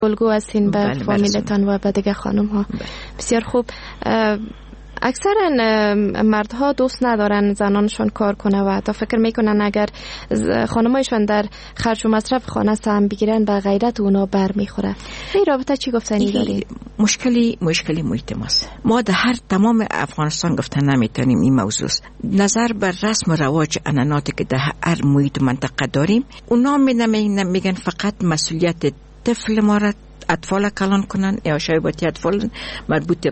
الگو هستین به فامیلتان و به دیگه خانم ها. بسیار خوب. اکثرا مردها دوست ندارن زنانشون کار کنه و تا فکر میکنن اگر خانمایشون در خرج و مصرف خانه سهم بگیرن به غیرت اونا بر میخوره. این رابطه چی گفتنی دارین؟ مشکلی محیط ماست. ما در هر تمام افغانستان گفتن نمیتونیم این موضوع. نظر بر رسم و رواج اناناتی که در هر محیط منطقه داریم، اونا میگن فقط مسئولیت طفل ما را اطفال کلان کنن یا شایباتی اطفال مربوط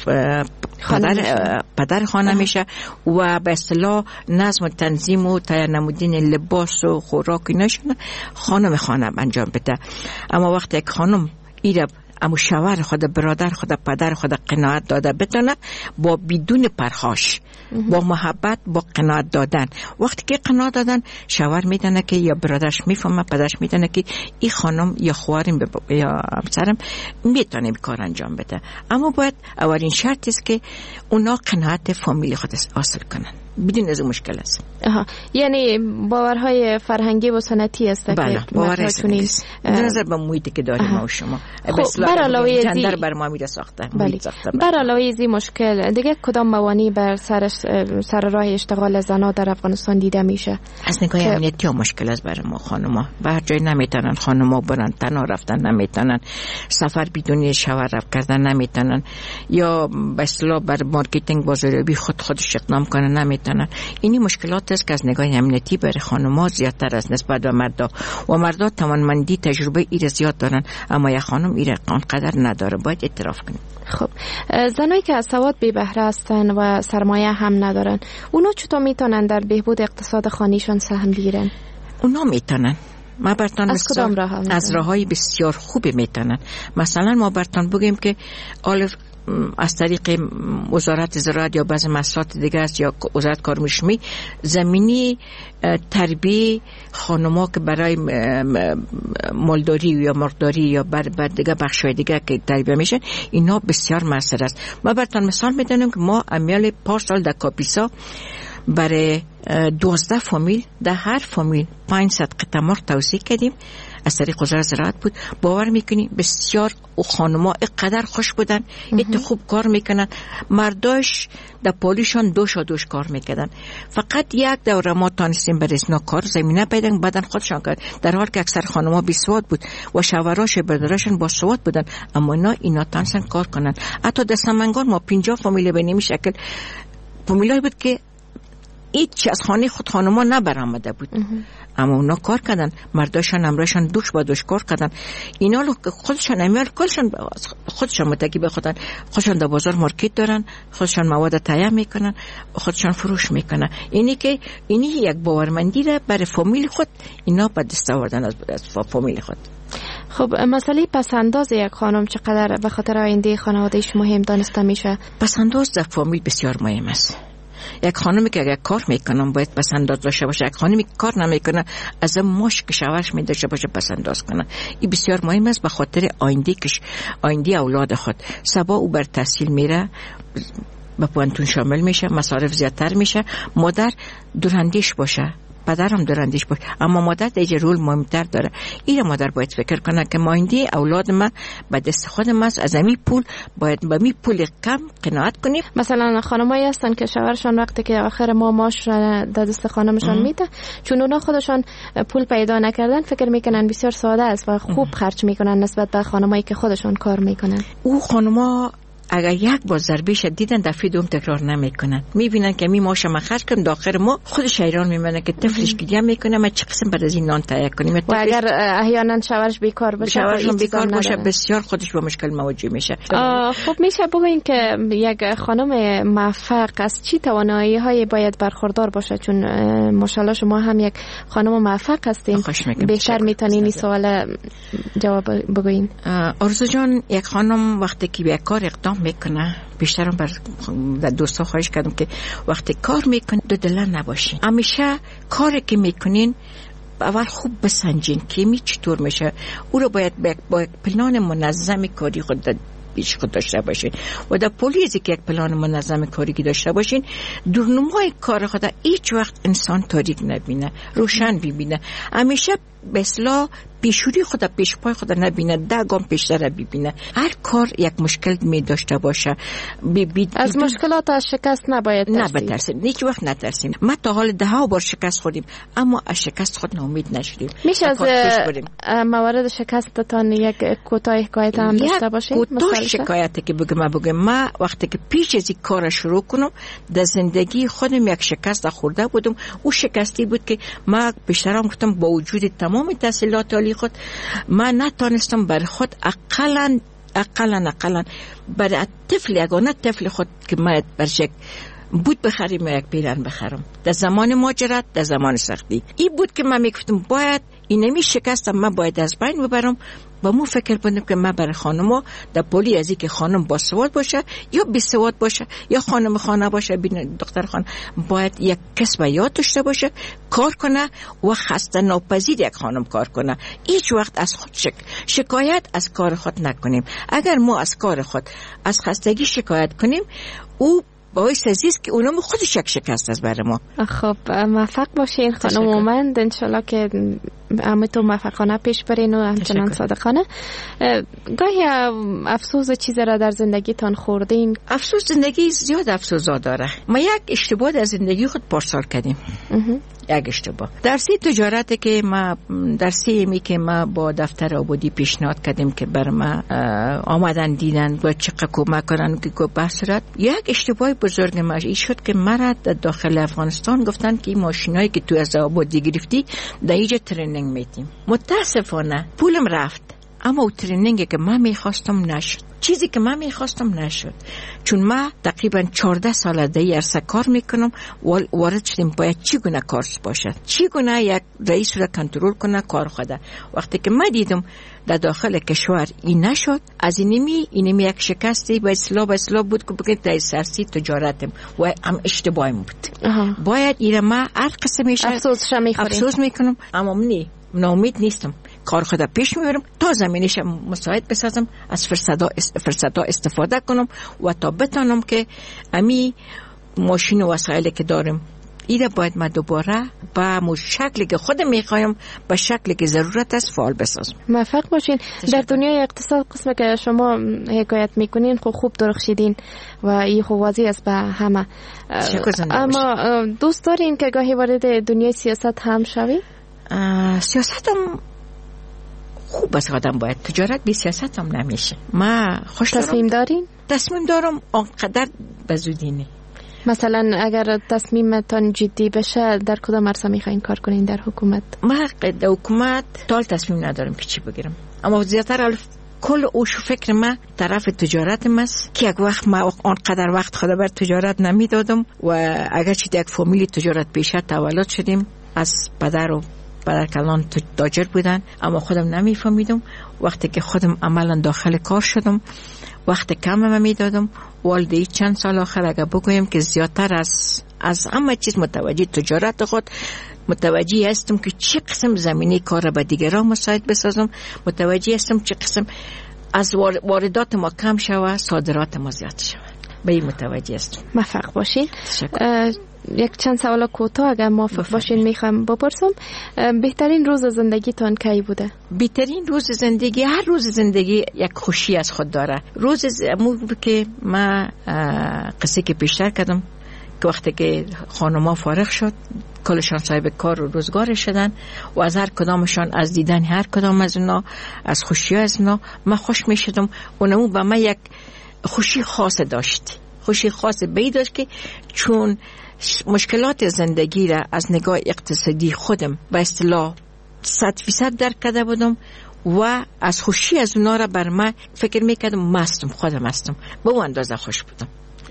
پدر خانه میشه و به اصطلاح نظم و تنظیم و تیار نمودن لباس و خوراک ایناشون خانم خانه انجام بده. اما وقتی یک خانم ایره امو شوهر خود، برادر خود، پدر خود قناعت داده بتونه با بدون پرخاش، با محبت، با قناعت دادن، وقتی که قناعت دادن شوهر میدونه که یا برادرش میفهمه، پدرش میدونه که این خانم یا خواهرم یا همسرم میتونه کار انجام بده. اما باید اولین شرط است که اونا قناعت فامیل خود حاصل کنن. بدون از مشکل است. یعنی باورهای فرهنگی و سنتی است که باورهای سنتی نظر به محیطی که داریم ما و شما. بر علاوه جندر بر ما میره ساخته. بر علاوه از این مشکل دیگه کدام موانع بر سر راه اشتغال زنان در افغانستان دیده میشه؟ از نگاه امنیتی مشکل است برای ما خانوما. به هر جای نمیتونن خانوما برن، تنها رفتن نمیتونن، سفر بدون شوهر رفت کردن نمیتونن، یا به اصطلاح بر مارکتینگ بازاریابی خودش اقدام کنن نمیتونن. اینی مشکلات است که از نگاه امنیتی برای خانوما زیادتر از نسبت به مردا و مردا توانمندی تجربه ایره زیاد دارن، اما یک خانم ایره آنقدر نداره. باید اعتراف کنیم. خب زنایی که از سواد بی بهره هستن و سرمایه هم ندارن، اونا چطور میتونن در بهبود اقتصاد خانیشون سهم بگیرن؟ اونا میتونن. ما برتان از راههای بسیار خوبی میتونن. مثلا ما برتان بگیم که از طریق وزارت زراعت یا بعض مسائل دیگه است یا وزارت کارمشمی زمینی تربیه خانم‌ها که برای مالداری یا مرغداری یا بر دیگه بخش‌های دیگه که تربیه میشن، اینا بسیار موثر است. ما براتون مثال میدونم که ما امیال پارسال در کاپیسا برای 12 فامیل در هر فامیل 500 قطعه مرغ توزیع کردیم از طریق وزارت زراعت بود. باور میکنی بسیار خانم‌ها اینقدر خوش بودن، ایت خوب کار میکنن، مرداش در پالیشان دوش کار میکردن. فقط یک دوره ما تانستیم برای اسنا کار زمینه پیدا بدن خودشان کرد، در حال که اکثر خانم‌ها بی سواد بود و شوهراش برادرشان با سواد بودن، اما اینا تانستن کار کنن. حتی در سمنگان ما 50 فامیل به نمی شکل فامیلای بود که هیچ از خانه خود خانم‌ها نبرآمده بود، اما اونا کار کردن، مرداشان امراشان دوش با دوش کار کردن. اینا خودشان امیال کلشان خودشان متکی به خودشان در بازار مارکت دارن، خودشان مواد تهیه میکنن، خودشان فروش میکنن. اینی یک باورمندی را برای فامیل خود اینا به دست آوردن از فامیل خود. خب مسئله پسنداز یک خانم چقدر به خاطر آینده خانواده‌اش مهم دانسته میشه؟ پسنداز در فامیل بسیار مهم است. یک خانمی که اگر کار میکنم باید پسنداز داشته باشه. یک خانمی که کار نمیکنه از ماش که شوهرش میداشته باشه پسنداز کنه. این بسیار مهم است به خاطر آینده اولاد خود. صبا او بر تحصیل میره، به پانتون شامل میشه، مصارف زیادتر میشه. مادر دوراندیش باشه، پدرم دوراندیش باشه، اما مادر دیگه رول مهمتر داره. این مادر باید فکر کنه که آینده اولاد من به دست خودم است، از همین پول باید به می پول کم قناعت کنیم. مثلا خانمایی هستن که شوهرشون وقتی که آخر ماه ماش در دست خانمشون میده، چون اونا خودشون پول پیدا نکردن فکر میکنن بسیار ساده است و خوب خرج میکنن نسبت به خانمایی که خودشون کار میکنن. او خانما اگر یک بار ضربه شد دیدن دفعه دوم تکرار نمیکنن، میبینن که می ماشه من خرج کنم، داخل ما خودش حیران میمونه که طفلش گریه میکنه ما چه قسم بعد از این نان تهیه کنیم. و اگر احیانا شوهرش بیکار باشه، بسیار خودش با مشکل مواجه میشه. خب میشه بگوین که یک خانم موفق از چی توانایی های باید برخوردار باشه؟ چون ماشاءالله شما هم یک خانم موفق هستین، بهتر میتونین این سوال جواب بگوین. آرزو جان، یک خانم وقتی که به کار اقدام میکنه، بیشترم در دوستا خواهش کردم که وقتی کار میکنین دو دلن نباشین. همیشه کاری که میکنین اول خوب بسنجین که می چطور میشه. او رو باید با پلان منظم کاری خود پیش خود داشته باشین و در پلیزی که یک پلان منظم کاری که داشته باشین، دورنمای کار خود هیچ وقت انسان تاریک نبینه، روشن ببینه. همیشه به اصطلاح پیشوری خود پیش پای خود نبینه، 10 گام پیشتر ببینه. هر کار یک مشکل می داشته باشه. از مشکلات از شکست نباید ترسیم. هیچ وقت نترسیم. ما تا حال 10 بار شکست خوردیم اما از شکست خود ناامید نشدیم. میشه از موارد شکستتان یک کوتاه حکایت هم داشته باشید؟ کوتاه شکایتی که بگم ما وقتی که پیش از این کار شروع کنم در زندگی خودم یک شکست خورده بودم. او شکستی بود که ما بیشترم گفتم با وجود تمام تحصیلات عالی خود ما نتانستم بر خود اقلا برای یگانه طفل خود که ما برشک بود بخریم یک پیرن بخرم در زمان مهاجرت، در زمان سختی. این بود که من میگفتم باید اینمی شکستم من باید از بین ببرم. با مو فکر بودم که من برای خانم‌ها در پولی از این که خانم با سواد باشه یا بی سواد باشه یا خانم خانه باشه دختر خانه باید یک کسب یاد داشته باشه، کار کنه و خسته ناپذیر یک خانم کار کنه. هیچ وقت از خود شکایت از کار خود نکنیم. اگر ما از کار خود از خستگی شکایت کنیم او باعث عزیز که اونم خودش یک شکست است برای ما. خب موفق باشین خانم مومند، انشالله که همتون موفقانه پیش برین و همچنان صادقانه. گاهی افسوس چیزی را در زندگیتان خوردین؟ افسوس زندگی زیاد افسوسا داره. ما یک اشتباه در زندگی خود پارسال کردیم. یک اشتباه درسی تجارت که ما درسی که ما با دفتر آبادی پیشنهاد کردیم که بر ما آمدن دیدن و چقدر کمک کردن که بحثرت. یک اشتباه بزرگ ما این شد که مرا در داخل افغانستان گفتن که این ماشینایی که تو از آبادی گرفتی در اینجا ترینینگ میدیم. متاسفانه پولم رفت اما اون ترینینگی که من میخواستم نشد. چیزی که من میخواستم نشد چون من تقریبا 14 سال در این عرصه کار میکنم. وارد شدیم باید چگونه کار باشد، چگونه یک رئیس را کنترل کنه کار خود. وقتی که من دیدم در داخل کشور این نشد، از اینمی یک شکستی به اصطلاح بود که بگید در سرسی تجارتم و هم اشتباهی بود. باید ایره ما هر قسمش افسوس میکنم اما منی ناامید نیستم، کار خدا پیش میبرم تا زمینش مساعد بسازم، از فرصت‌ها استفاده کنم و تا بتانم که امی ماشین و وسایلی که دارم ایره باید من دوباره با شکلی که خودم میخوایم به شکلی که ضرورت است فعال بسازم. موفق باشین. در دنیای اقتصاد قسمه که شما حکایت میکنین خوب درخشیدین و این خوب واضح است به همه. اما دوست دارین که گاهی وارد دنیای سیاست هم شوی؟ سیاست هم خوب است، آدم باید تجارت بی سیاست هم نمیشه. ما خوش تصمیم دارین؟ تصمیم دارم آنقدر بزودی نه. مثلا اگر تصمیمتان جدی بشه در کدام عرصه میخواین کار کنین در حکومت؟ ما در حکومت تال تصمیم ندارم که چی بگیرم اما زیادتر کل اوش فکر ما طرف تجارت ماست که یک وقت ما آنقدر وقت خدا بر تجارت نمیدادم و اگر چی یک فامیلی تجارت پیشه تولد شدیم از پدر و کلان تاجر بودن اما خودم نمیفهمیدم. وقتی که خودم عملا داخل کار شدم وقت کم میدادم. والدی چند سال آخر اگر بگویم که زیادتر از همه چیز متوجه تجارت خود متوجه هستم که چه قسم زمینه کار را به دیگران مساعد بسازم. متوجه هستم چه قسم از واردات ما کم شود صادرات ما زیاد شود. به این متوجه هستم. موفق باشین. یک چند سوال کوتاه اگر موافق باشین میخوام بپرسم. بهترین روز زندگیتان کی بوده؟ بهترین روز زندگی، هر روز زندگی یک خوشی از خود داره. روز که من قصه که پیشتر کردم که وقتی که خانم‌ها فارغ شد کلشان صاحب کار و روزگار شدن و از هر کدامشان از دیدن هر کدام از اونا از خوشی از اونا من خوش می شدم. اونمو به من یک خوشی خاص داشت، خوشی خاص بی داشت که چون مشکلات زندگی را از نگاه اقتصادی خودم به اصطلاح 100% درک کرده بودم و از خوشی از اونا را بر من فکر میکردم مستم، خودم مستم، به اون اندازه خوش بودم.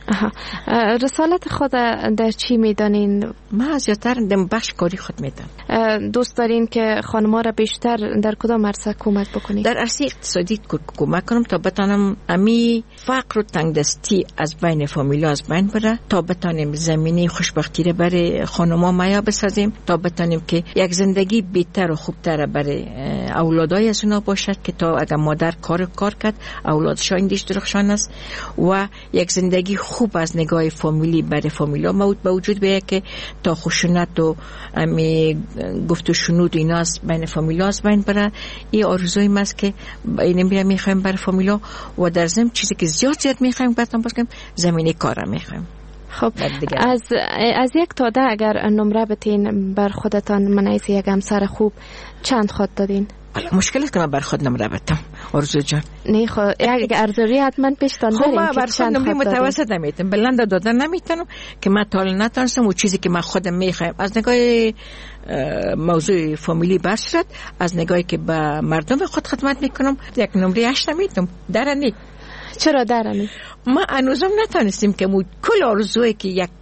رسالت خود در چی میدانین؟ من زیادتر در بخش کاری خود میدانم. دوست دارین که خانم‌ها را بیشتر در کدام عرصه کمک بکنید؟ در عرصه اقتصادی کمک کنم تا بتانم امی فقر و تنگدستی از بین فامیلا از بین بره، تا بتانیم زمینه خوشبختی را برای خانم‌ها مهیا بسازیم، تا بتانیم که یک زندگی بهتر و خوبتر برای اولادای از اونا باشد که تا اگر مادر کار کرد اولادش اندیش درخشان است و یک زندگی خوب از نگاه فامیلی برای فامیلا با وجود بیاید که تا خشونت و گفت و شنود اینا از بین فامیلا از بین بره. این آرزوی ماست که این میخوایم برای فامیلا و در ضمن چیزی که زیاد میخوایم براتون باز کنیم زمینه کار میخوایم. خب از 1 تا 10 اگر نمره بتین بر خودتان منعیز یک همسر خوب چند خود دادین؟ مشکل است که من بر خود نمره بدم آرزو جان. نه خب یک ارزوی حتما پیشتان داریم. خب من بر خود نمره متوسط نمیتونم، بلند دادن نمیتونم که من تا نتونستم و چیزی که من خودم میخوایم از نگاه موضوع فامیلی برسرد، از نگاهی که به مردم خود خدمت میکنم 1 نمره 8 نمیتونم. درنی چرا درنی؟ ما هنوزم نتونستیم که کل آرزویی که یک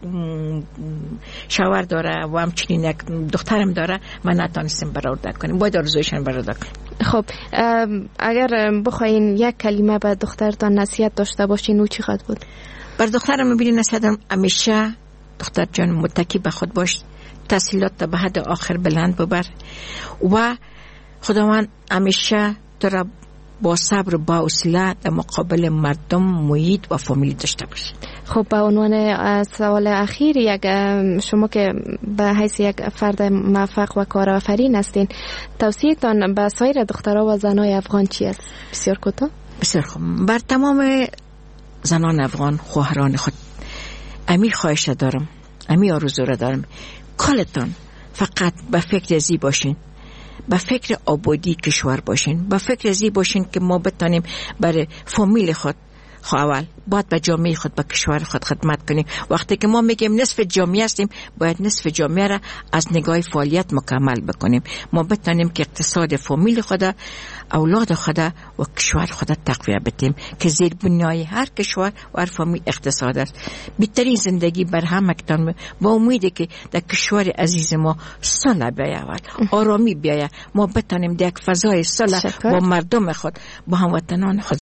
شوهر داره و همچنین یک دخترم داره من نتونستیم برآورده کنیم. باید آرزویشان برآورده کنیم. خب اگر بخواین یک کلمه به دخترتان نصیحت داشته باشین او چقدر بود؟ بر دخترم میبینی نصیحتم همیشه دختر جان متکی به خود باش، تحصیلات به حد آخر بلند ببر و خداوند همیشه تو را با صبر و با حوصله در مقابل مردم، محیط و فامیل داشته باشه. خب به عنوان سوال اخیر، شما که به حیث یک فرد موفق و کارآفرین هستین، توصیه‌تان به سایر دخترها و زنای افغان چی است؟ بسیار کوتاه. بسیار خوب. بر تمام زنان افغان خواهران خود امی خواهش دارم، امی آرزو را دارم، کالتان فقط به فکر زی باشین، به فکر آبادی کشور باشین، به فکر زی باشین که ما بتانیم برای فامیل خود اول باید به جامعه خود، به کشور خود خدمت کنیم. وقتی که ما میگیم نصف جامعه هستیم، باید نصف جامعه را از نگاه فعالیت مکمل بکنیم. ما بتانیم که اقتصاد فامیل خود، اولاد خود و کشور خود تقویت بدیم که زیر بنیای هر کشور و هر فامیل اقتصاد است. بهترین زندگی بر همکتان با امیدی که در کشور عزیز ما صلح بیاید، آرامی بیاید، ما بتانیم در یک فضای صلح با مردم خود، با هموطنان خود